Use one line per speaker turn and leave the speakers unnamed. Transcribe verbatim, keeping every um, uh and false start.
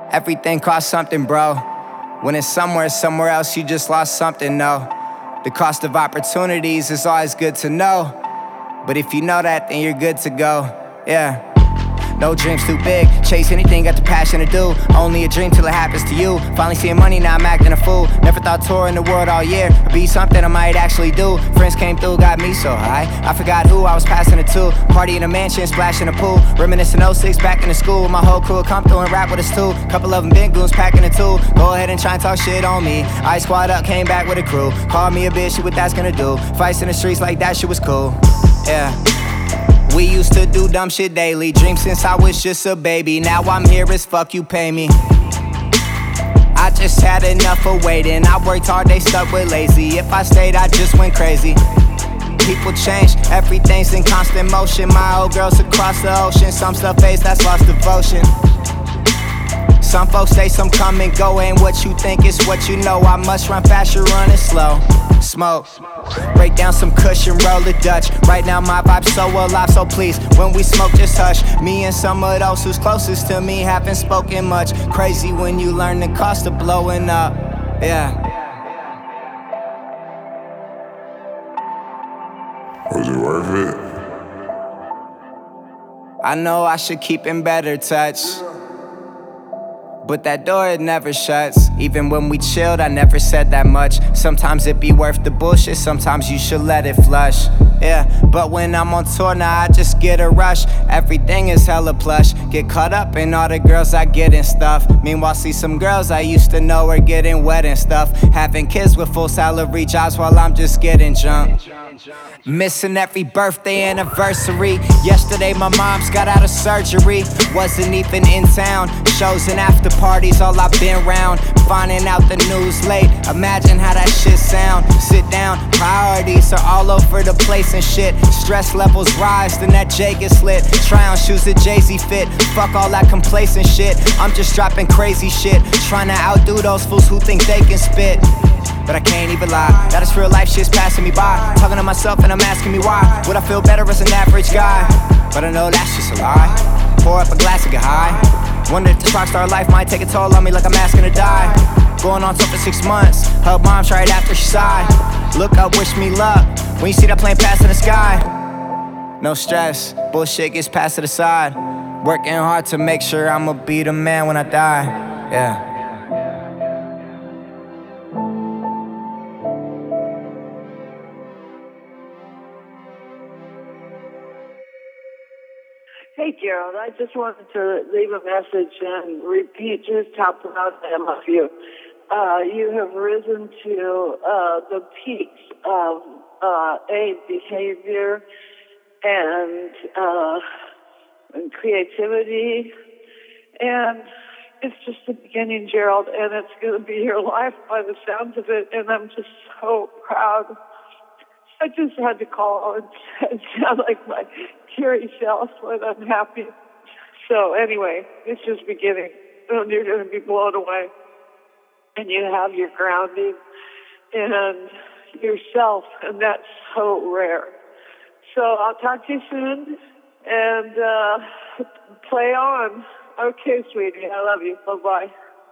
Everything costs something, bro. When it's somewhere, somewhere else, you just lost something, no. The cost of opportunities is always good to know. But if you know that, then you're good to go, yeah. No dreams too big, chase anything, got the passion to do. Only a dream till it happens to you. Finally seeing money, now I'm acting a fool. Never thought touring the world all year would be something I might actually do. Friends came through, got me so high, I forgot who I was passing it to. Party in a mansion, splash in a pool. Reminiscing oh six, back in the school. My whole crew come through and rap with us too. Couple of them big goons packing a tool. Go ahead and try and talk shit on me. I squad up, came back with a crew. Called me a bitch, shit what that's gonna do. Fights in the streets like that shit was cool, yeah. We used to do dumb shit daily. Dream since I was just a baby. Now I'm here as fuck, you pay me. I just had enough of waiting. I worked hard, they stuck with lazy. If I stayed, I just went crazy. People change, everything's in constant motion. My old girls across the ocean. Some stuff fades, that's lost devotion. Some folks say some come and go. Ain't what you think, it's what you know. I must run fast, you're running slow. Smoke, break down some cushion, roll a Dutch. Right now my vibe's so alive, so please, when we smoke just hush. Me and some of those who's closest to me haven't spoken much. Crazy when you learn the cost of blowing up, yeah.
Was it worth it?
I know I should keep in better touch, but that door, it never shuts. Even when we chilled, I never said that much. Sometimes it be worth the bullshit, sometimes you should let it flush, yeah. But when I'm on tour now, I just get a rush. Everything is hella plush. Get caught up in all the girls I get and stuff. Meanwhile, see some girls I used to know are getting wet and stuff. Having kids with full salary jobs while I'm just getting drunk. Missing every birthday anniversary. Yesterday my mom's got out of surgery. Wasn't even in town. Shows and after parties, all I've been round. Finding out the news late. Imagine how that shit sound. Sit down, priorities are all over the place and shit. Stress levels rise, then that J gets lit. Try on shoes that Jay-Z fit. Fuck all that complacent shit. I'm just dropping crazy shit. Trying to outdo those fools who think they can spit. But I can't even lie, that is real life shit's passing me by. Talking to myself and I'm asking me why. Would I feel better as an average guy? But I know that's just a lie. Pour up a glass and get high. Wonder if this rockstar life might take a toll on me like I'm asking to die. Going on tour for six months, hug mom's right after she sighed. Look up, wish me luck, when you see that plane pass in the sky. No stress, bullshit gets passed to the side. Working hard to make sure I'ma be the man when I die, yeah.
Hey, Gerald, I just wanted to leave a message and repeat just how proud I am of you. Uh, you have risen to uh, the peaks of uh, A, behavior and, uh, and creativity, and it's just the beginning, Gerald, and it's going to be your life by the sounds of it, and I'm just so proud. I just had to call and sound like my teary self when I'm happy. So anyway, it's just beginning. And you're going to be blown away. And you have your grounding and yourself, and that's so rare. So I'll talk to you soon, and uh, play on. Okay, sweetie, I love you. Bye-bye.